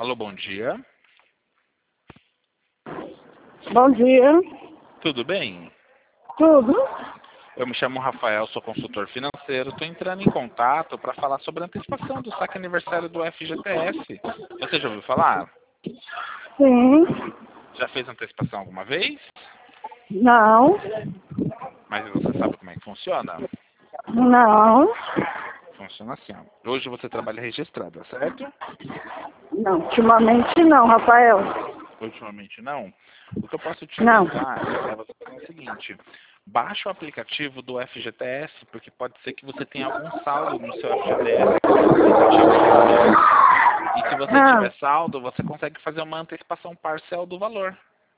Alô, bom dia. Bom dia. Tudo bem? Tudo? Eu me chamo Rafael, sou consultor financeiro. Estou entrando em contato para falar sobre a antecipação do saque aniversário do FGTS. Você já ouviu falar? Sim. Já fez antecipação alguma vez? Não. Mas você sabe como é que funciona? Não. Funciona assim, ó. Hoje você trabalha registrada, certo? Não. Ultimamente não, Rafael. Ultimamente não. O que eu posso te Não. orientar é você fazer o seguinte: baixa o aplicativo do FGTS, porque pode ser que você tenha algum saldo no seu FGTS que você precisa utilizar. E se você tiver saldo, você consegue fazer uma antecipação parcial do valor.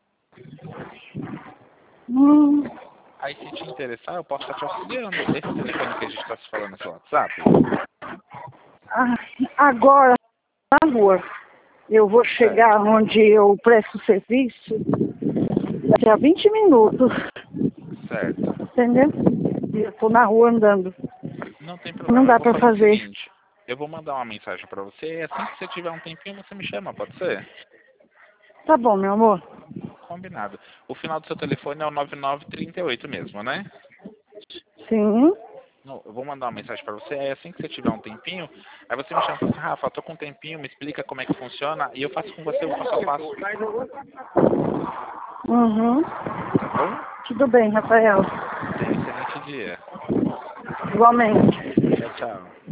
Hum. Aí, se te interessar, eu posso estar te auxiliando. Esse telefone que a gente está se falando é seu WhatsApp? Ah, agora, na rua, eu vou chegar onde eu presto serviço daqui a 20 minutos. Certo. Entendeu? E eu tô na rua andando. Não tem Não problema, eu dá vou pra fazer o fazer. seguinte. Eu vou mandar uma mensagem para você e assim que você tiver um tempinho, você me chama, pode ser? Tá bom, meu amor. Combinado. O final do seu telefone é o 9938 mesmo, né? Sim. Não, eu vou mandar uma mensagem para você, aí assim que você tiver um tempinho, aí você me chama e fala assim, Rafa, eu tô com um tempinho, me explica como é que funciona, e eu faço com você o passo a passo, Uhum. tá bom? Tudo bem, Rafael. Tenha um excelente dia. Igualmente. Tchau, tchau.